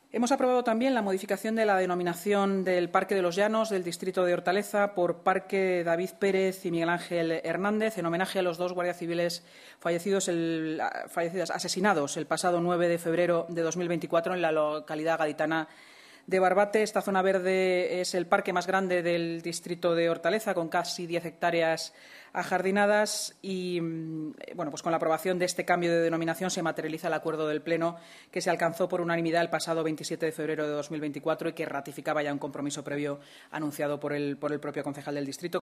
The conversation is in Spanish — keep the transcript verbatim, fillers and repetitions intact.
Hemos aprobado también la modificación de la denominación del Parque de los Llanos del distrito de Hortaleza por Parque David Pérez y Miguel Ángel Hernández, en homenaje a los dos guardias civiles fallecidos, el, fallecidos asesinados el pasado nueve de febrero de dos mil veinticuatro en la localidad gaditana de Barbate. Esta zona verde es el parque más grande del distrito de Hortaleza, con casi diez hectáreas ajardinadas y, bueno, pues con la aprobación de este cambio de denominación se materializa el acuerdo del Pleno que se alcanzó por unanimidad el pasado veintisiete de febrero de dos mil veinticuatro y que ratificaba ya un compromiso previo anunciado por el, por el propio concejal del distrito.